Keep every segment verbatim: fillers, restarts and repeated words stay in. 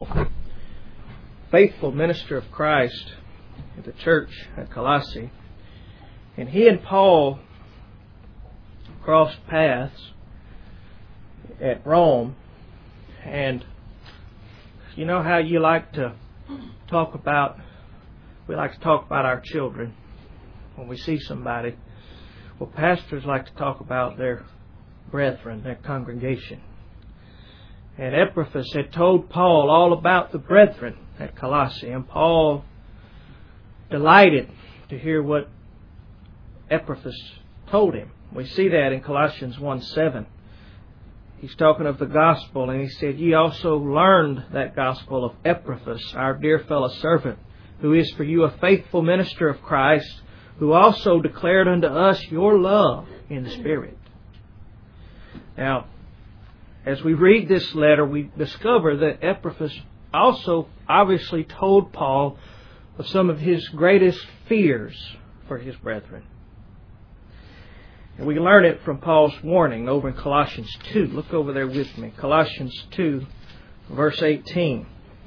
faithful minister of Christ at the church at Colossae. And he and Paul crossed paths at Rome. And you know how you like to talk about, we like to talk about our children when we see somebody. Well, pastors like to talk about their brethren, their congregation. And Epaphras had told Paul all about the brethren at Colossae. And Paul delighted to hear what Epaphras told him. We see that in Colossians one seven. He's talking of the gospel, and he said, "Ye also learned that gospel of Epaphras, our dear fellow servant, who is for you a faithful minister of Christ, who also declared unto us your love in the Spirit." Now, as we read this letter, we discover that Epaphras also obviously told Paul of some of his greatest fears for his brethren. And we learn it from Paul's warning over in Colossians two. Look over there with me. Colossians two, verse eighteen.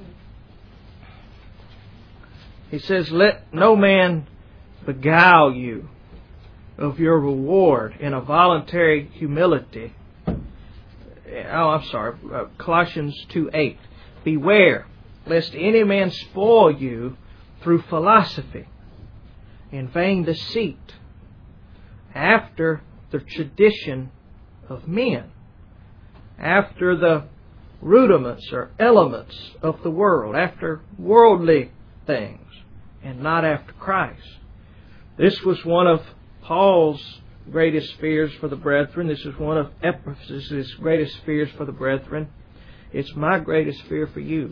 He says, "Let no man beguile you of your reward in a voluntary humility." Oh, I'm sorry. Uh, Colossians two eight. "Beware, lest any man spoil you through philosophy, in vain deceit, after the tradition of men, after the rudiments or elements of the world, after worldly things, and not after Christ." This was one of Paul's greatest fears for the brethren. This is one of Epaphras' greatest fears for the brethren. It's my greatest fear for you.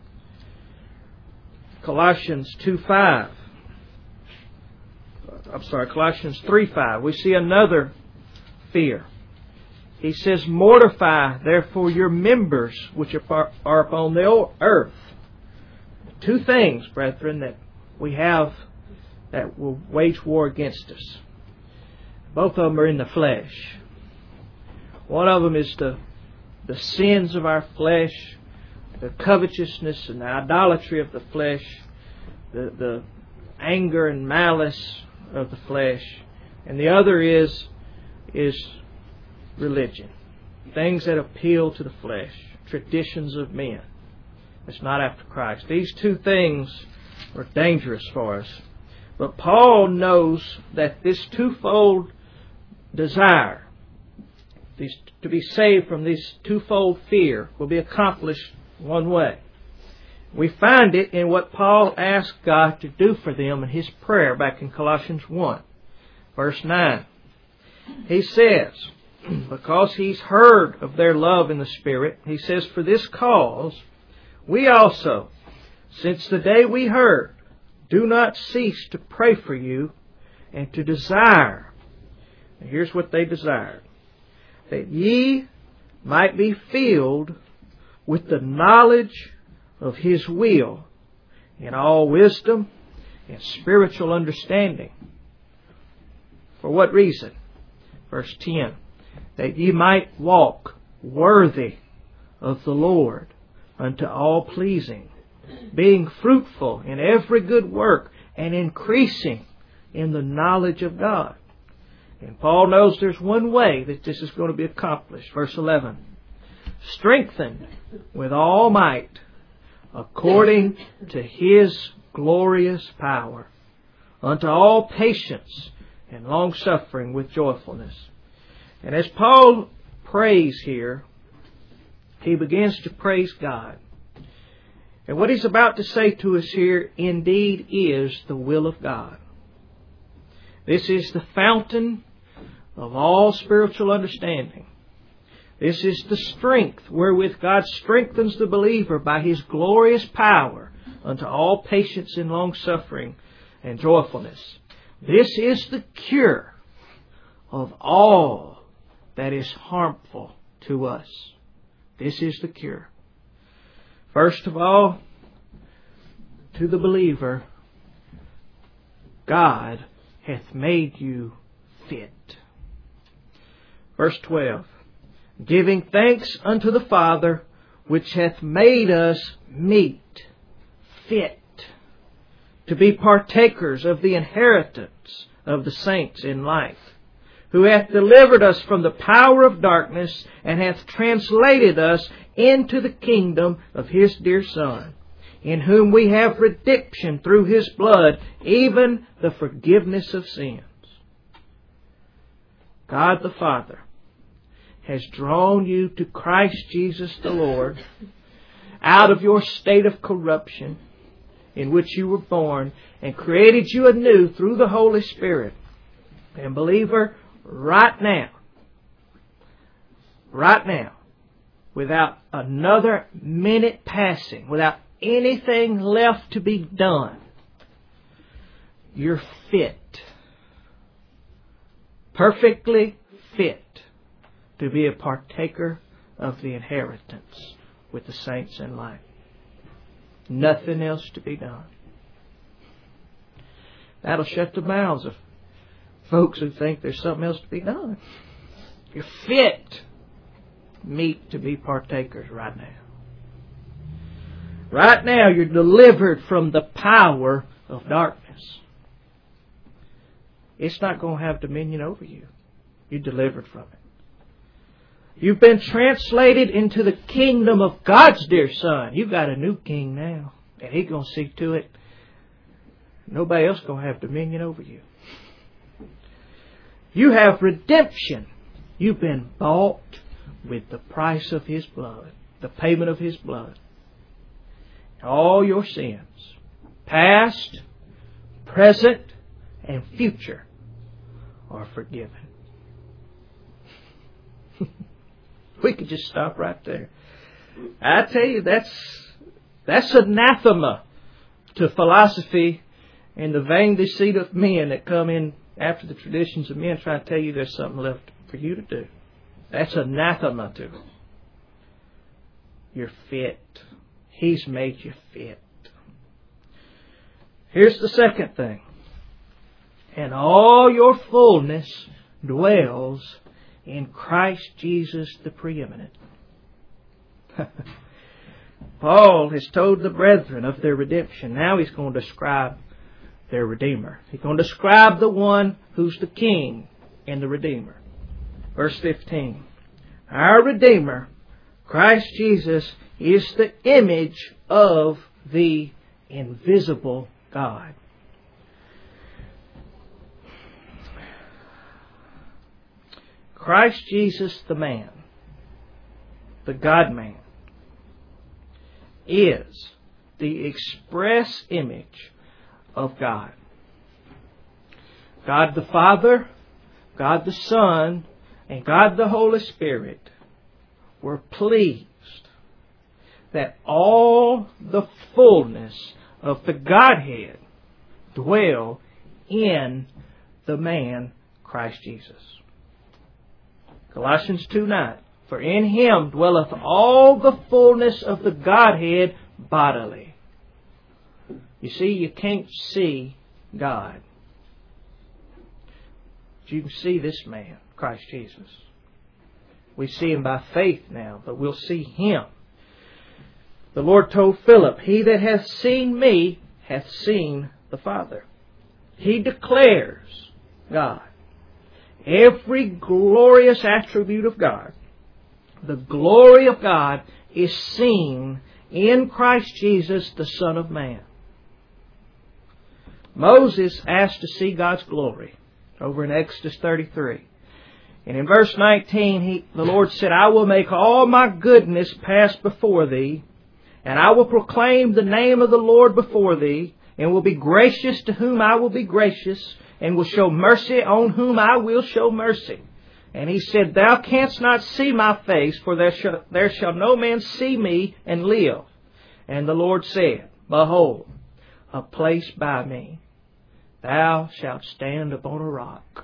Colossians two five. I'm sorry, Colossians three five. We see another fear. He says, "Mortify therefore your members which are upon the earth." Two things, brethren, that we have that will wage war against us. Both of them are in the flesh. One of them is the, the sins of our flesh, the covetousness and the idolatry of the flesh, the, the anger and malice of the flesh. And the other is, is religion. Things that appeal to the flesh, traditions of men. It's not after Christ. These two things are dangerous for us. But Paul knows that this twofold desire, these, to be saved from this twofold fear, will be accomplished one way. We find it in what Paul asked God to do for them in his prayer back in Colossians one, verse nine. He says, because he's heard of their love in the Spirit, he says, "For this cause we also, since the day we heard, do not cease to pray for you and to desire." And here's what they desired: "that ye might be filled with the knowledge of His will in all wisdom and spiritual understanding." For what reason? Verse ten. "That ye might walk worthy of the Lord unto all pleasing, being fruitful in every good work and increasing in the knowledge of God." And Paul knows there's one way that this is going to be accomplished. Verse eleven. "Strengthened with all might according to His glorious power, unto all patience and long-suffering with joyfulness." And as Paul prays here, he begins to praise God. And what he's about to say to us here indeed is the will of God. This is the fountain of all spiritual understanding. This is the strength wherewith God strengthens the believer by His glorious power unto all patience and long-suffering and joyfulness. This is the cure of all that is harmful to us. This is the cure. First of all, to the believer, God hath made you fit. Verse twelve. "Giving thanks unto the Father, which hath made us meet, fit, to be partakers of the inheritance of the saints in light, who hath delivered us from the power of darkness, and hath translated us into the kingdom of His dear Son, in whom we have redemption through His blood, even the forgiveness of sins. God the Father has drawn you to Christ Jesus the Lord out of your state of corruption in which you were born, and created you anew through the Holy Spirit. And believer, right now, right now, without another minute passing, without anything left to be done, you're fit, perfectly fit to be a partaker of the inheritance with the saints in light. Nothing else to be done. That'll shut the mouths of folks who think there's something else to be done. You're fit meet to be partakers right now. Right now you're delivered from the power of darkness. It's not going to have dominion over you. You're delivered from it. You've been translated into the kingdom of God's dear Son. You've got a new king now. And He's going to see to it nobody else is going to have dominion over you. You have redemption. You've been bought with the price of His blood, the payment of His blood. All your sins, past, present, and future, are forgiven. We could just stop right there. I tell you, that's that's anathema to philosophy and the vain deceit of men that come in after the traditions of men trying to tell you there's something left for you to do. That's anathema to them. You're fit. He's made you fit. Here's the second thing. And all your fullness dwells in Christ Jesus the preeminent. Paul has told the brethren of their redemption. Now he's going to describe their Redeemer. He's going to describe the one who's the King and the Redeemer. Verse fifteen. Our Redeemer, Christ Jesus, is the image of the invisible God. Christ Jesus, the man, the God-man, is the express image of God. God the Father, God the Son, and God the Holy Spirit were pleased that all the fullness of the Godhead dwell in the man Christ Jesus. Colossians two nine. For in Him dwelleth all the fullness of the Godhead bodily. You see, you can't see God. But you can see this man, Christ Jesus. We see Him by faith now, but we'll see Him. The Lord told Philip, He that hath seen me hath seen the Father. He declares God. Every glorious attribute of God, the glory of God, is seen in Christ Jesus, the Son of Man. Moses asked to see God's glory over in Exodus thirty-three. And in verse nineteen, he, the Lord said, I will make all my goodness pass before thee, and I will proclaim the name of the Lord before thee, and will be gracious to whom I will be gracious, and will show mercy on whom I will show mercy. And He said, Thou canst not see my face, for there shall, there shall no man see me and live. And the Lord said, Behold, a place by me. Thou shalt stand upon a rock.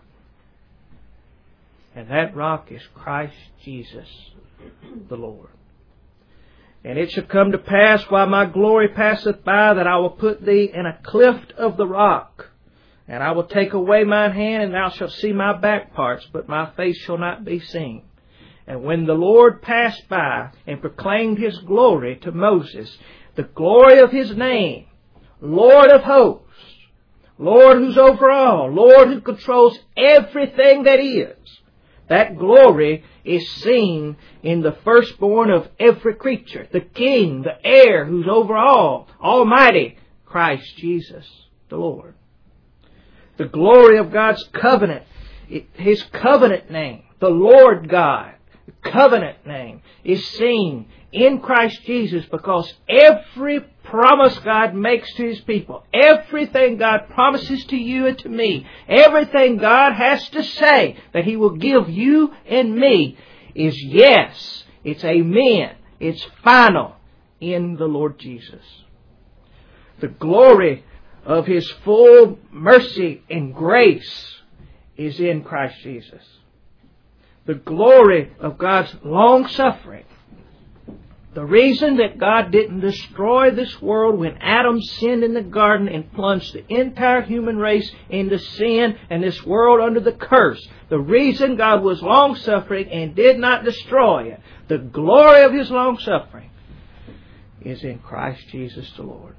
And that rock is Christ Jesus the Lord. And it shall come to pass while my glory passeth by, that I will put thee in a cleft of the rock. And I will take away mine hand, and thou shalt see my back parts, but my face shall not be seen. And when the Lord passed by and proclaimed His glory to Moses, the glory of His name, Lord of hosts, Lord who's over all, Lord who controls everything that is, that glory is seen in the firstborn of every creature, the King, the heir who's over all, Almighty, Christ Jesus, the Lord. The glory of God's covenant, His covenant name, the Lord God, the covenant name, is seen in Christ Jesus, because every promise God makes to His people, everything God promises to you and to me, everything God has to say that He will give you and me is yes, it's amen, it's final in the Lord Jesus. The glory of His full mercy and grace is in Christ Jesus. The glory of God's long suffering. The reason that God didn't destroy this world when Adam sinned in the garden and plunged the entire human race into sin and this world under the curse. The reason God was long-suffering and did not destroy it, the glory of His long-suffering, is in Christ Jesus the Lord.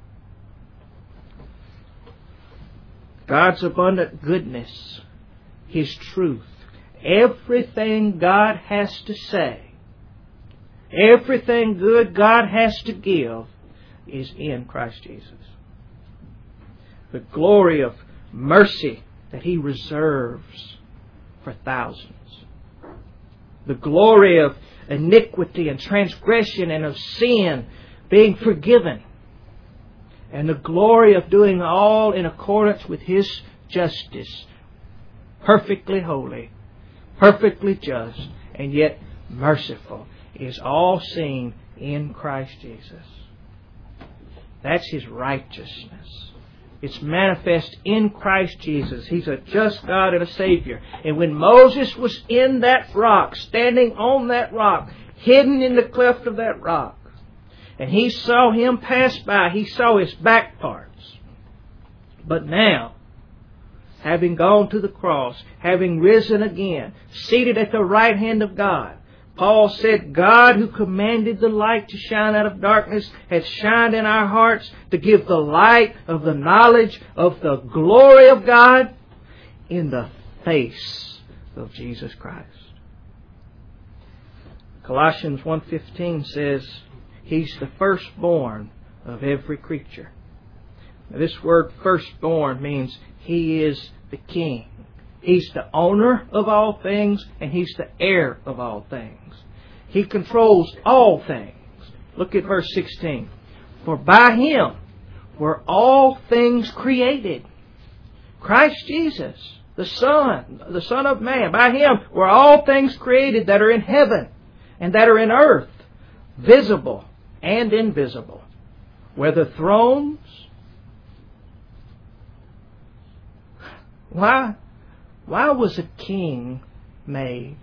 God's abundant goodness, His truth, everything God has to say, everything good God has to give is in Christ Jesus. The glory of mercy that He reserves for thousands. The glory of iniquity and transgression and of sin being forgiven. And the glory of doing all in accordance with His justice. Perfectly holy, perfectly just, and yet merciful, is all seen in Christ Jesus. That's His righteousness. It's manifest in Christ Jesus. He's a just God and a Savior. And when Moses was in that rock, standing on that rock, hidden in the cleft of that rock, and he saw Him pass by, he saw His back parts. But now, having gone to the cross, having risen again, seated at the right hand of God, Paul said, God who commanded the light to shine out of darkness has shined in our hearts to give the light of the knowledge of the glory of God in the face of Jesus Christ. Colossians one fifteen says, He's the firstborn of every creature. Now, this word firstborn means He is the King. He's the owner of all things, and He's the heir of all things. He controls all things. Look at verse sixteen. For by Him were all things created. Christ Jesus, the Son, the Son of Man, by Him were all things created that are in heaven and that are in earth, visible and invisible, whether thrones. Why? Why was a king made?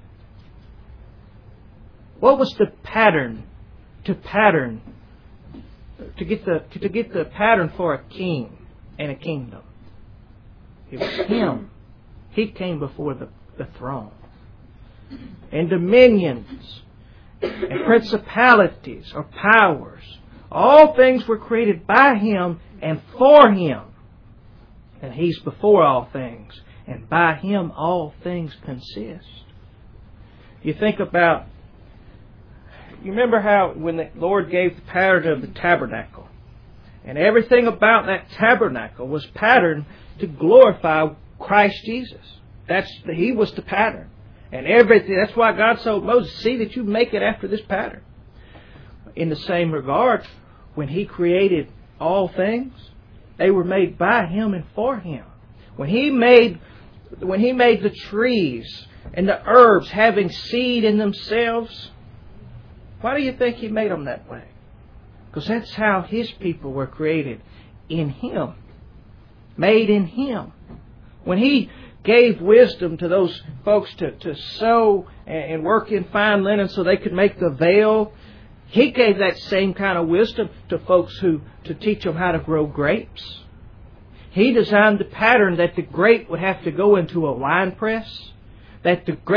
What was the pattern to pattern to get the to get the pattern for a king and a kingdom? It was Him. He came before the, the throne. And dominions and principalities or powers, all things were created by Him and for Him. And He's before all things. And by Him all things consist. You think about, you remember how when the Lord gave the pattern of the tabernacle, and everything about that tabernacle was patterned to glorify Christ Jesus. That's He was the pattern. And everything, that's why God told Moses, see that you make it after this pattern. In the same regard, when He created all things, they were made by Him and for Him. When He made When He made the trees and the herbs having seed in themselves, why do you think He made them that way? Because that's how His people were created, in Him. Made in Him. When He gave wisdom to those folks to, to sew and work in fine linen so they could make the veil, He gave that same kind of wisdom to folks who to teach them how to grow grapes. He designed the pattern that the grape would have to go into a wine press, that the grape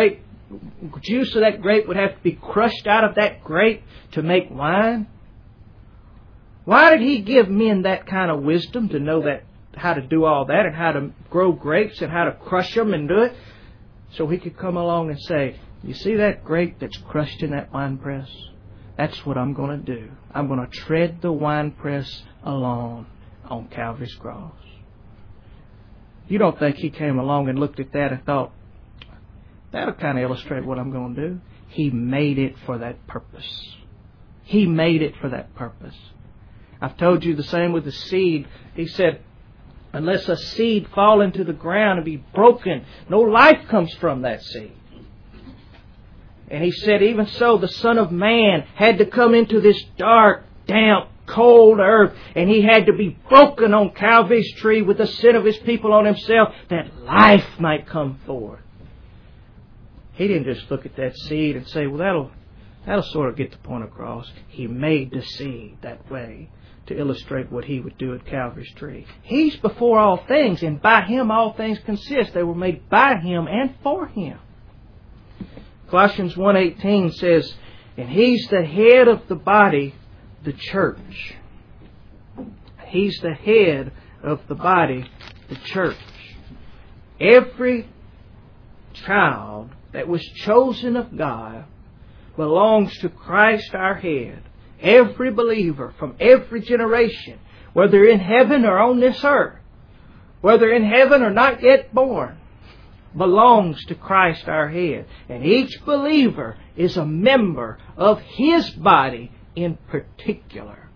juice of that grape would have to be crushed out of that grape to make wine? Why did He give men that kind of wisdom to know that how to do all that and how to grow grapes and how to crush them and do it? So He could come along and say, you see that grape that's crushed in that wine press? That's what I'm going to do. I'm going to tread the wine press along on Calvary's cross. You don't think He came along and looked at that and thought, that'll kind of illustrate what I'm going to do? He made it for that purpose. He made it for that purpose. I've told you the same with the seed. He said, unless a seed fall into the ground and be broken, no life comes from that seed. And He said, even so, the Son of Man had to come into this dark, damp, cold earth, and He had to be broken on Calvary's tree with the sin of His people on Himself, that life might come forth. He didn't just look at that seed and say, well, that'll, that'll sort of get the point across. He made the seed that way to illustrate what He would do at Calvary's tree. He's before all things, and by Him all things consist. They were made by Him and for Him. Colossians one eighteen says, and He's the head of the body, the church. He's the head of the body, the church. Every child that was chosen of God belongs to Christ our head. Every believer from every generation, whether in heaven or on this earth, whether in heaven or not yet born, belongs to Christ our head. And each believer is a member of His body in particular.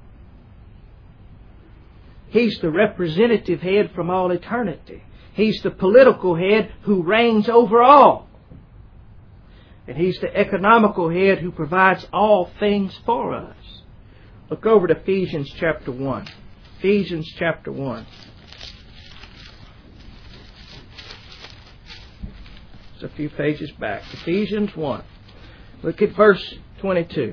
He's the representative head from all eternity. He's the political head who reigns over all. And He's the economical head who provides all things for us. Look over to Ephesians chapter one. Ephesians chapter one. It's a few pages back. Ephesians one. Look at verse twenty-two.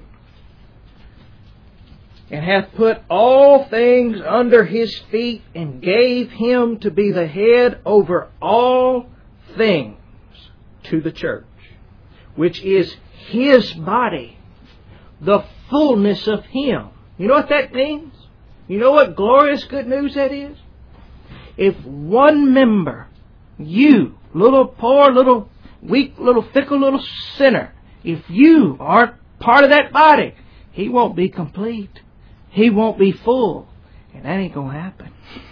And hath put all things under His feet, and gave Him to be the head over all things to the church, which is His body, the fullness of Him. You know what that means? You know what glorious good news that is? If one member, you, little poor, little weak, little fickle, little sinner, if you aren't part of that body, He won't be complete. He won't be full. And that ain't going to happen.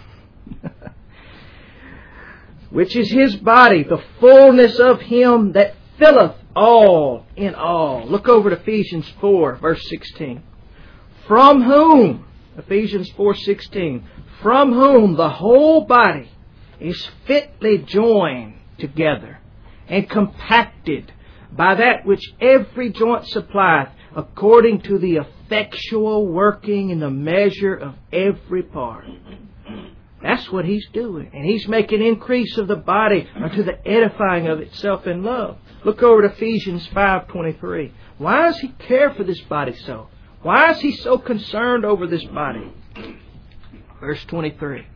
Which is His body, the fullness of Him that filleth all in all. Look over to Ephesians four, verse sixteen. From whom, Ephesians four sixteen, from whom the whole body is fitly joined together and compacted by that which every joint supplieth, according to the effectual working in the measure of every part. That's what He's doing. And He's making increase of the body unto the edifying of itself in love. Look over to Ephesians five twenty-three. Why does He care for this body so? Why is He so concerned over this body? Verse twenty-three.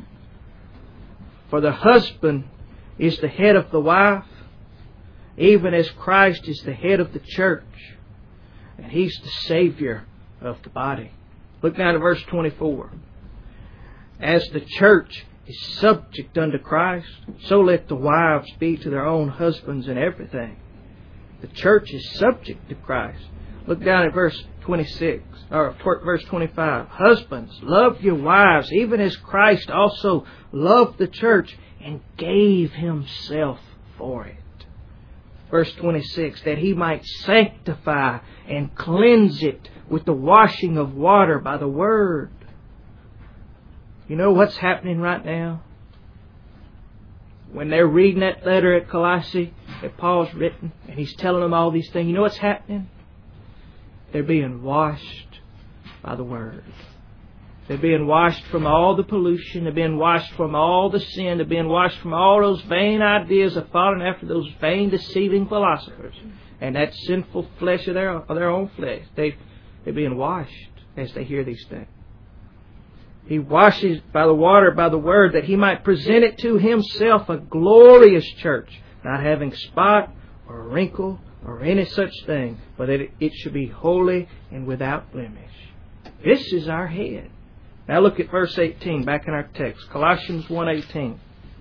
For the husband is the head of the wife, even as Christ is the head of the church, and He's the Savior of the body. Look down to verse twenty-four. As the church is subject unto Christ, so let the wives be to their own husbands in everything. The church is subject to Christ. Look down at verse twenty-six, or verse twenty-five. Husbands, love your wives, even as Christ also loved the church and gave Himself for it. Verse twenty-six, that He might sanctify and cleanse it with the washing of water by the Word. You know what's happening right now? When they're reading that letter at Colossae that Paul's written, and he's telling them all these things, you know what's happening? They're being washed by the Word. They're being washed from all the pollution. They're being washed from all the sin. They're being washed from all those vain ideas of following after those vain, deceiving philosophers. And that sinful flesh of their, of their own flesh. They, they're being washed as they hear these things. He washes by the water, by the Word, that He might present it to Himself a glorious church, not having spot or wrinkle or any such thing, but that it should be holy and without blemish. This is our head. Now look at verse eighteen back in our text. Colossians one eighteen.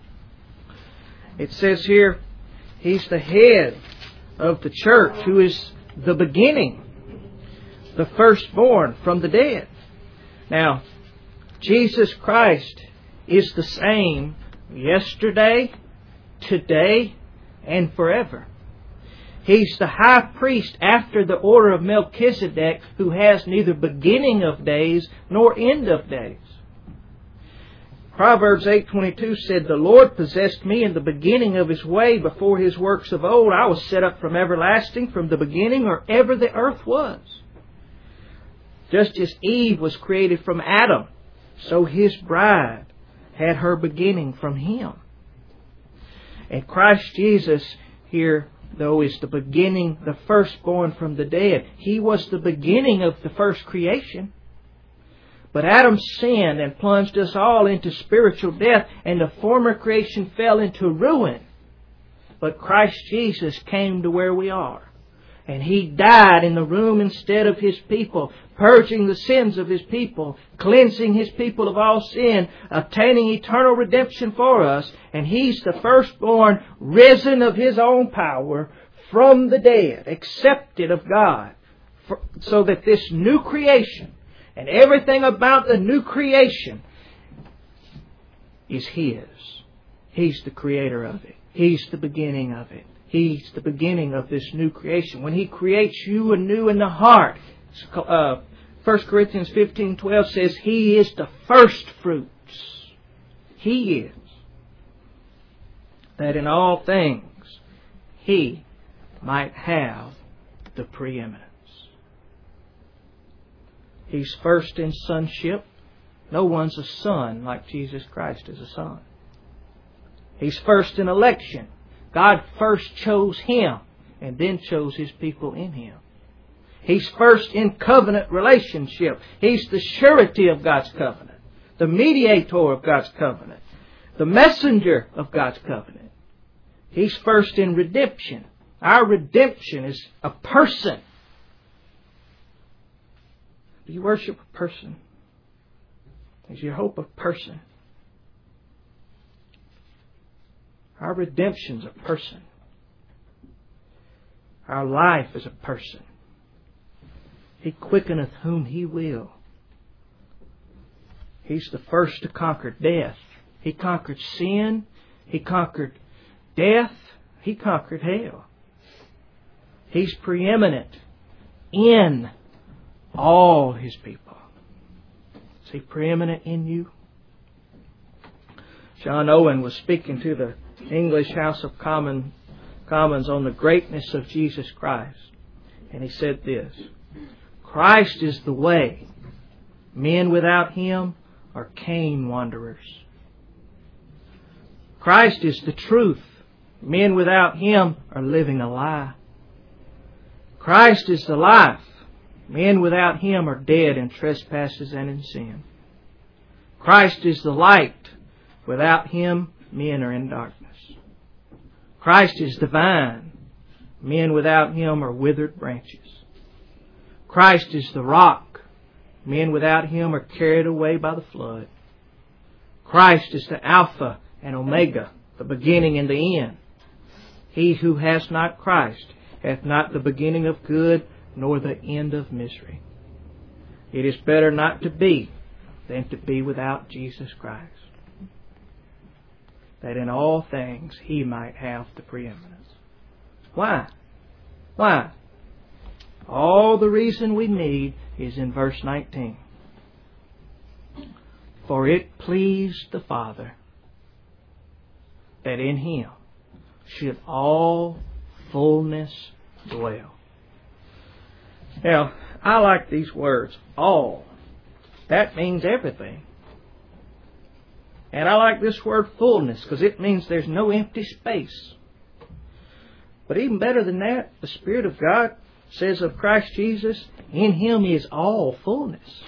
It says here, He's the head of the church, who is the beginning, the firstborn from the dead. Now, Jesus Christ is the same yesterday, today, and forever. He's the high priest after the order of Melchizedek, who has neither beginning of days nor end of days. Proverbs eight twenty-two said, "The Lord possessed me in the beginning of His way, before His works of old. I was set up from everlasting, from the beginning, or ever the earth was." Just as Eve was created from Adam, so His bride had her beginning from Him. And Christ Jesus here, though, is the beginning, the firstborn from the dead. He was the beginning of the first creation. But Adam sinned and plunged us all into spiritual death, and the former creation fell into ruin. But Christ Jesus came to where we are. And He died in the room instead of His people, purging the sins of His people, cleansing His people of all sin, obtaining eternal redemption for us. And He's the firstborn, risen of His own power from the dead, accepted of God, for, so that this new creation and everything about the new creation is His. He's the creator of it. He's the beginning of it. He's the beginning of this new creation. When He creates you anew in the heart, uh, First Corinthians fifteen twelve says He is the first fruits. He is. That in all things He might have the preeminence. He's first in sonship. No one's a son like Jesus Christ is a son. He's first in election. God first chose Him and then chose His people in Him. He's first in covenant relationship. He's the surety of God's covenant, the mediator of God's covenant, the messenger of God's covenant. He's first in redemption. Our redemption is a person. Do you worship a person? Is your hope a person? Our redemption's a person. Our life is a person. He quickeneth whom He will. He's the first to conquer death. He conquered sin. He conquered death. He conquered hell. He's preeminent in all His people. Is He preeminent in you? John Owen was speaking to the English House of Common, Commons on the greatness of Jesus Christ. And he said this: Christ is the way. Men without Him are Cain wanderers. Christ is the truth. Men without Him are living a lie. Christ is the life. Men without Him are dead in trespasses and in sin. Christ is the light. Without Him, men are in darkness. Christ is the vine. Men without Him are withered branches. Christ is the rock. Men without Him are carried away by the flood. Christ is the Alpha and Omega, the beginning and the end. He who has not Christ hath not the beginning of good, nor the end of misery. It is better not to be than to be without Jesus Christ, that in all things He might have the preeminence. Why? Why? All the reason we need is in verse nineteen. For it pleased the Father that in Him should all fullness dwell. Now, I like these words, all. That means everything. And I like this word fullness because it means there's no empty space. But even better than that, the Spirit of God says of Christ Jesus, in Him is all fullness.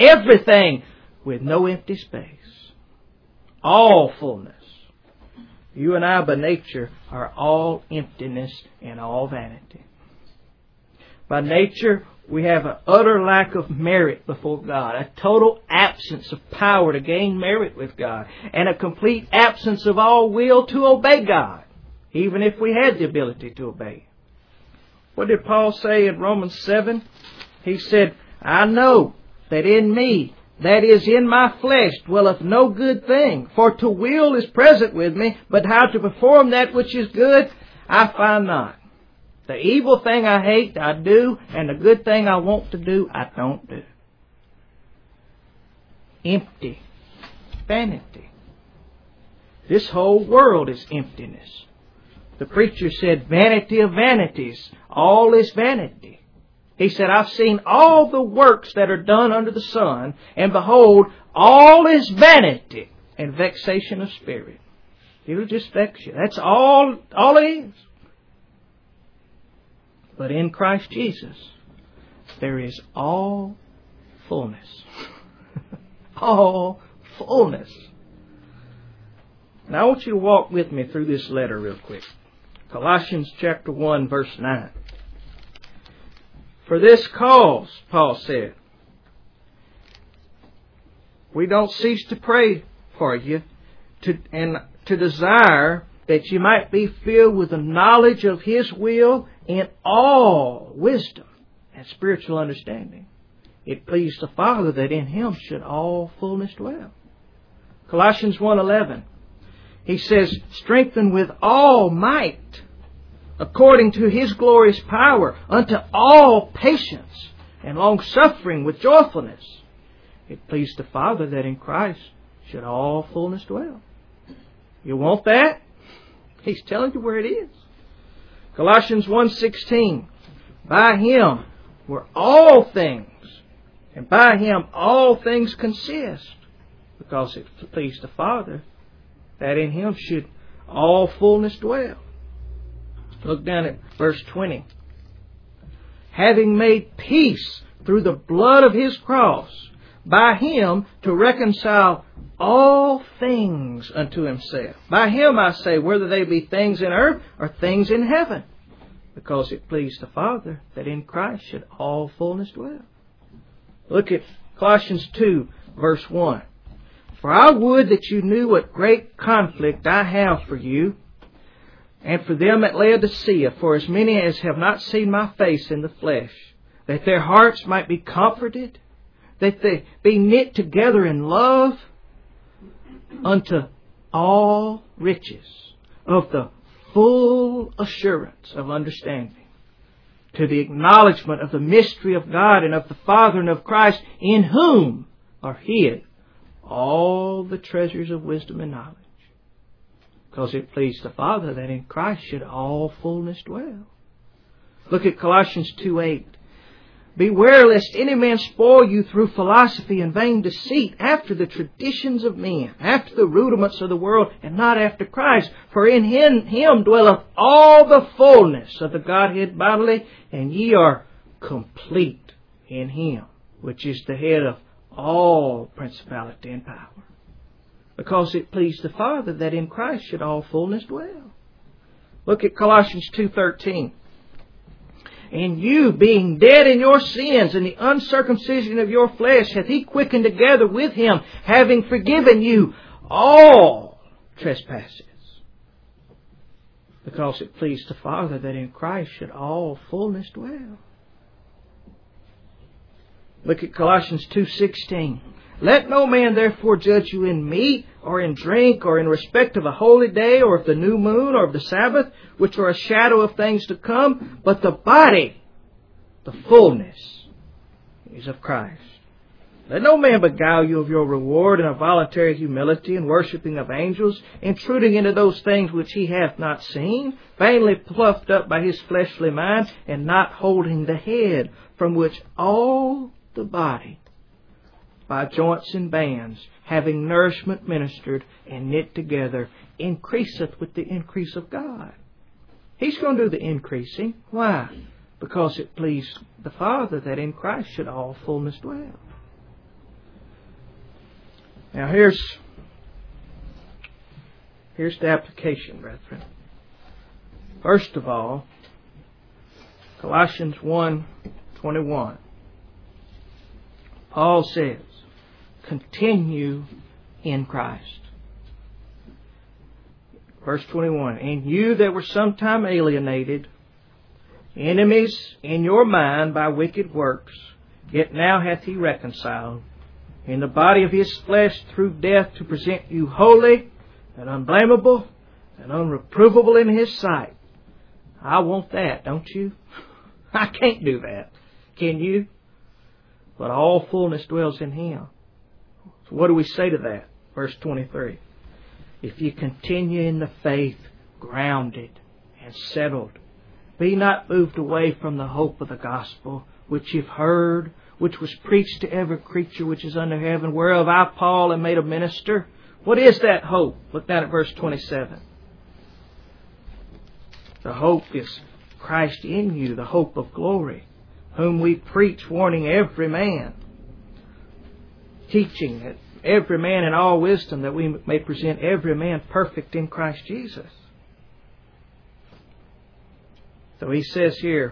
Everything with no empty space. All fullness You and I by nature are all emptiness and all vanity. By nature, we have an utter lack of merit before God, a total absence of power to gain merit with God, and a complete absence of all will to obey God, even if we had the ability to obey. What did Paul say in Romans seven? He said, I know that in me, that is in my flesh, dwelleth no good thing. For to will is present with me, but how to perform that which is good, I find not. The evil thing I hate, I do, and the good thing I want to do, I don't do. Empty. Vanity. This whole world is emptiness. The preacher said, vanity of vanities, all is vanity. He said, I've seen all the works that are done under the sun, and behold, all is vanity and vexation of spirit. It'll just vex you. That's all, all it is. But in Christ Jesus, there is all fullness. All fullness. Now I want you to walk with me through this letter real quick. Colossians chapter one, verse nine. For this cause, Paul said, we don't cease to pray for you to, and to desire that you might be filled with the knowledge of His will in all wisdom and spiritual understanding. It pleased the Father that in Him should all fullness dwell. Colossians one eleven. He says, strengthen with all might, according to His glorious power, unto all patience and long-suffering with joyfulness. It pleased the Father that in Christ should all fullness dwell. You want that? He's telling you where it is. Colossians one sixteen. By Him were all things, and by Him all things consist, because it pleased the Father that in Him should all fullness dwell. Look down at verse twenty. Having made peace through the blood of His cross, by Him to reconcile all things unto Himself. By Him, I say, whether they be things in earth or things in heaven, because it pleased the Father that in Christ should all fullness dwell. Look at Colossians two, verse one. For I would that you knew what great conflict I have for you, and for them at Laodicea, for as many as have not seen my face in the flesh, that their hearts might be comforted, that they be knit together in love, unto all riches of the full assurance of understanding, to the acknowledgement of the mystery of God and of the Father and of Christ, in whom are hid all the treasures of wisdom and knowledge. Because it pleased the Father that in Christ should all fullness dwell. Look at Colossians two eight. Beware lest any man spoil you through philosophy and vain deceit, after the traditions of men, after the rudiments of the world, and not after Christ. For in him, him dwelleth all the fullness of the Godhead bodily, and ye are complete in Him, which is the head of all principality and power. Because it pleased the Father that in Christ should all fullness dwell. Look at Colossians two thirteen. And you, being dead in your sins and the uncircumcision of your flesh, hath He quickened together with Him, having forgiven you all trespasses. Because it pleased the Father that in Christ should all fullness dwell. Look at Colossians two sixteen. Let no man therefore judge you in meat, or in drink, or in respect of a holy day, or of the new moon, or of the Sabbath, which are a shadow of things to come, but the body, the fullness, is of Christ. Let no man beguile you of your reward in a voluntary humility and worshipping of angels, intruding into those things which he hath not seen, vainly puffed up by his fleshly mind, and not holding the head, from which all the body, by joints and bands, having nourishment ministered and knit together, increaseth with the increase of God. He's going to do the increasing. Why? Because it pleased the Father that in Christ should all fullness dwell. Now here's, here's the application, brethren. First of all, Colossians one twenty-one. Paul says, continue in Christ. Verse twenty-one, and you that were sometime alienated, enemies in your mind by wicked works, yet now hath he reconciled in the body of his flesh through death to present you holy and unblameable and unreprovable in his sight. I want that, don't you? I can't do that. Can you? But all fullness dwells in him. So what do we say to that? Verse twenty-three. If you continue in the faith, grounded and settled, be not moved away from the hope of the gospel, which you've heard, which was preached to every creature which is under heaven, whereof I, Paul, am made a minister. What is that hope? Look down at verse twenty-seven. The hope is Christ in you, the hope of glory, whom we preach, warning every man, teaching that every man in all wisdom, that we may present every man perfect in Christ Jesus. So he says here,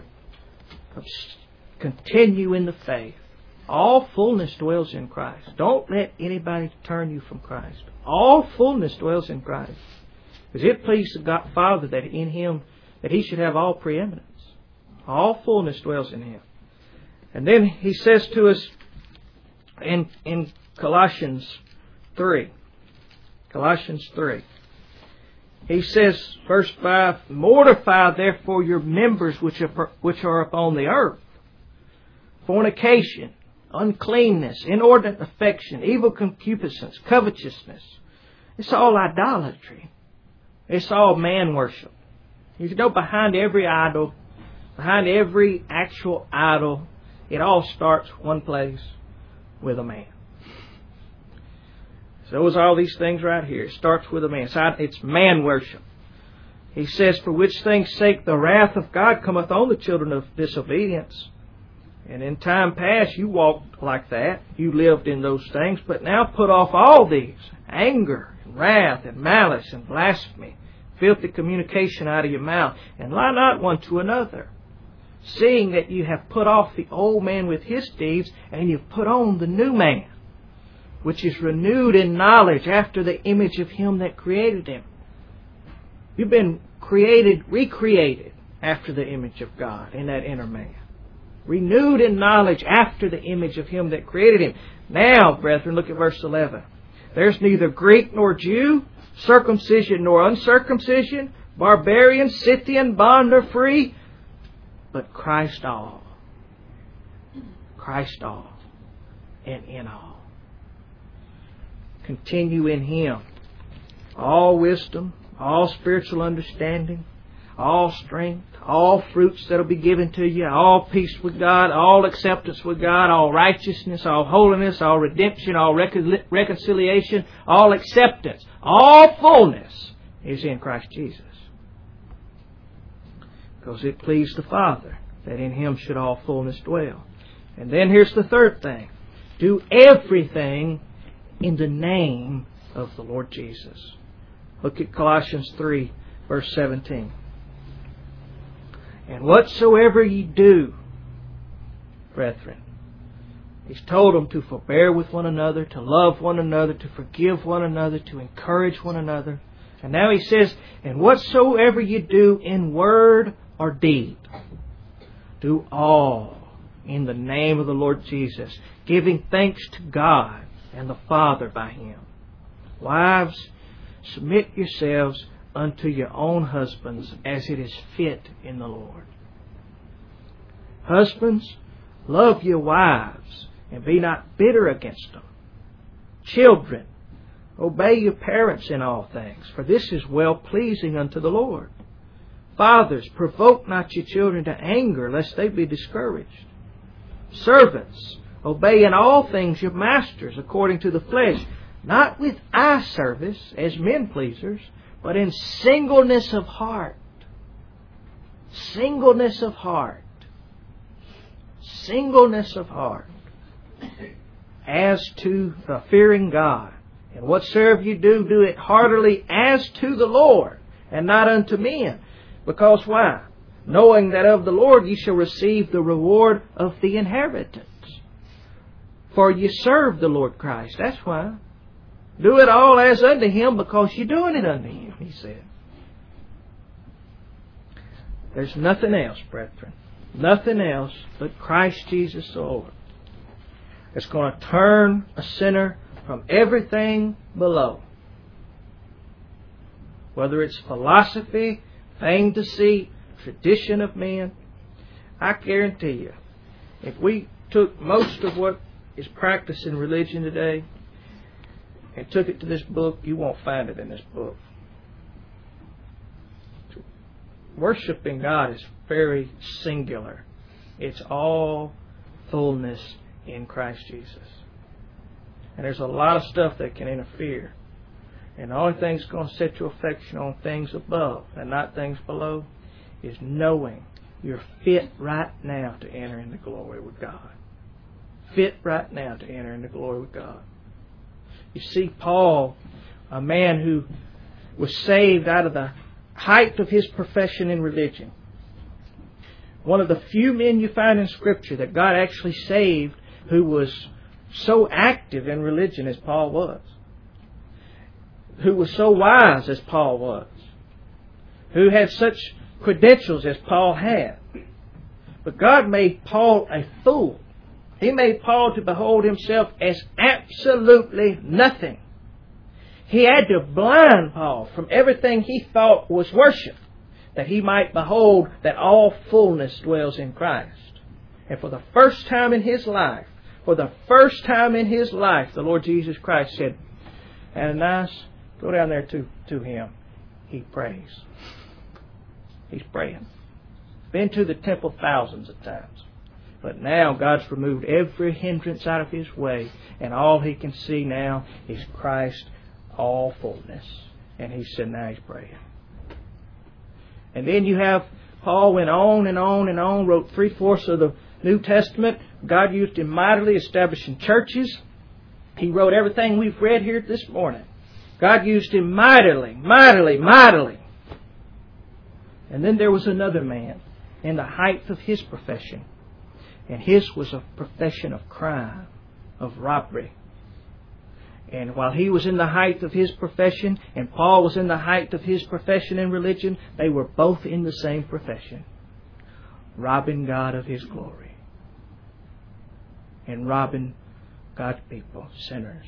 continue in the faith. All fullness dwells in Christ. Don't let anybody turn you from Christ. All fullness dwells in Christ. Because it pleased the God Father that in Him, that He should have all preeminence. All fullness dwells in Him. And then he says to us in, in Colossians three. Colossians three. He says, verse five, mortify therefore your members which are, which are upon the earth. Fornication, uncleanness, inordinate affection, evil concupiscence, covetousness. It's all idolatry. It's all man worship. You know, behind every idol, behind every actual idol, it all starts one place, with a man. So is all these things right here. It starts with a man. It's man worship. He says, for which things sake the wrath of God cometh on the children of disobedience. And in time past you walked like that. You lived in those things. But now put off all these. Anger, and wrath, and malice, and blasphemy. Filthy communication out of your mouth. And lie not one to another. Seeing that you have put off the old man with his deeds, and you've put on the new man, which is renewed in knowledge after the image of Him that created him. You've been created, recreated after the image of God in that inner man. Renewed in knowledge after the image of Him that created him. Now, brethren, look at verse eleven. There's neither Greek nor Jew, circumcision nor uncircumcision, barbarian, Scythian, bond or free, but Christ all. Christ all. And in all. Continue in Him. All wisdom, all spiritual understanding, all strength, all fruits that will be given to you, all peace with God, all acceptance with God, all righteousness, all holiness, all redemption, all recon- reconciliation, all acceptance, all fullness is in Christ Jesus. Because it pleased the Father that in Him should all fullness dwell. And then here's the third thing. Do everything in the name of the Lord Jesus. Look at Colossians three, verse seventeen. And whatsoever ye do, brethren, He's told them to forbear with one another, to love one another, to forgive one another, to encourage one another. And now He says, and whatsoever ye do in word or deed, do all in the name of the Lord Jesus, giving thanks to God and the Father by Him. Wives, submit yourselves unto your own husbands as it is fit in the Lord. Husbands, love your wives and be not bitter against them. Children, obey your parents in all things, for this is well pleasing unto the Lord. Fathers, provoke not your children to anger, lest they be discouraged. Servants, obey in all things your masters according to the flesh, not with eye service as men pleasers, but in singleness of heart. Singleness of heart. Singleness of heart. As to the fearing God And whatsoever you do, do it heartily as to the Lord, and not unto men. Because why? Knowing that of the Lord ye shall receive the reward of the inheritance. For ye serve the Lord Christ. That's why. Do it all as unto Him, because you're doing it unto Him, He said. There's nothing else, brethren. Nothing else but Christ Jesus the Lord. It's going to turn a sinner from everything below. Whether it's philosophy, vain deceit, tradition of men, I guarantee you, if we took most of what is practiced in religion today and took it to this book, you won't find it in this book. Worshipping God is very singular. It's all fullness in Christ Jesus. And there's a lot of stuff that can interfere. And the only thing that's going to set your affection on things above and not things below is knowing you're fit right now to enter into glory with God. Fit right now to enter into glory with God. You see, Paul, a man who was saved out of the height of his profession in religion, one of the few men you find in Scripture that God actually saved who was so active in religion as Paul was, who was so wise as Paul was, who had such credentials as Paul had. But God made Paul a fool. He made Paul to behold himself as absolutely nothing. He had to blind Paul from everything he thought was worship, that he might behold that all fullness dwells in Christ. And for the first time in his life, for the first time in his life, the Lord Jesus Christ said, Ananias, go down there to, to him. He prays. He's praying. Been to the temple thousands of times. But now God's removed every hindrance out of his way, and all he can see now is Christ, all fullness. And he said, now he's praying. And then you have Paul went on and on and on, wrote three-fourths of the New Testament. God used him mightily establishing churches. He wrote everything we've read here this morning. God used him mightily, mightily, mightily. And then there was another man in the height of his profession. And his was a profession of crime, of robbery. And while he was in the height of his profession, and Paul was in the height of his profession in religion, they were both in the same profession. Robbing God of His glory. And robbing God's people, sinners.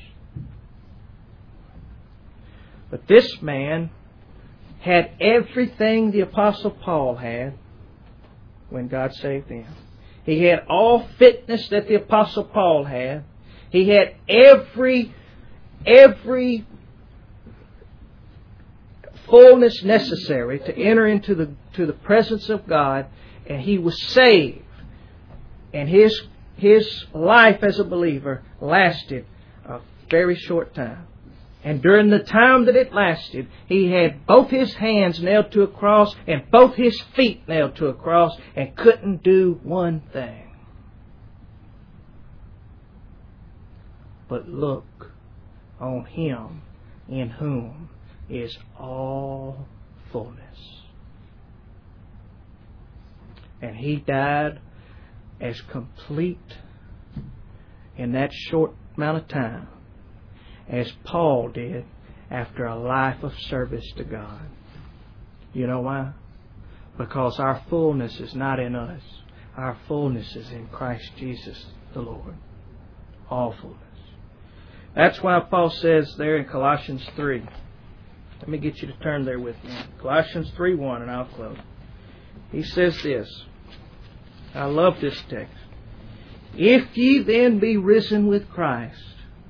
But this man had everything the Apostle Paul had when God saved him. He had all fitness that the Apostle Paul had. He had every, every fullness necessary to enter into the, to the presence of God, and he was saved. And his, his life as a believer lasted a very short time. And during the time that it lasted, he had both his hands nailed to a cross and both his feet nailed to a cross and couldn't do one thing. But look on Him in whom is all fullness. And he died as complete in that short amount of time as Paul did after a life of service to God. You know why? Because our fullness is not in us. Our fullness is in Christ Jesus the Lord. All fullness. That's why Paul says there in Colossians three. Let me get you to turn there with me. Colossians three one, and I'll close. He says this. I love this text. If ye then be risen with Christ,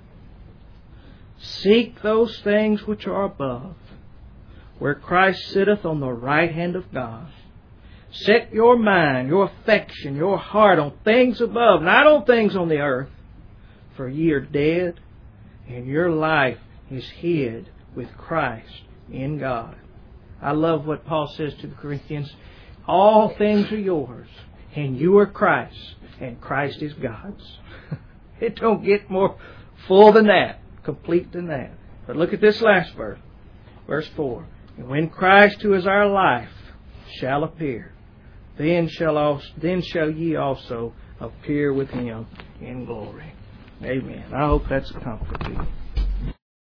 seek those things which are above, where Christ sitteth on the right hand of God. Set your mind, your affection, your heart on things above, not on things on the earth. For ye are dead, and your life is hid with Christ in God. I love what Paul says to the Corinthians. All things are yours, and you are Christ's, and Christ is God's. It don't get more full than that. Complete than that. But look at this last verse. Verse four. And when Christ, who is our life, shall appear, then shall also, then shall ye also appear with Him in glory. Amen. I hope that's a comfort to you.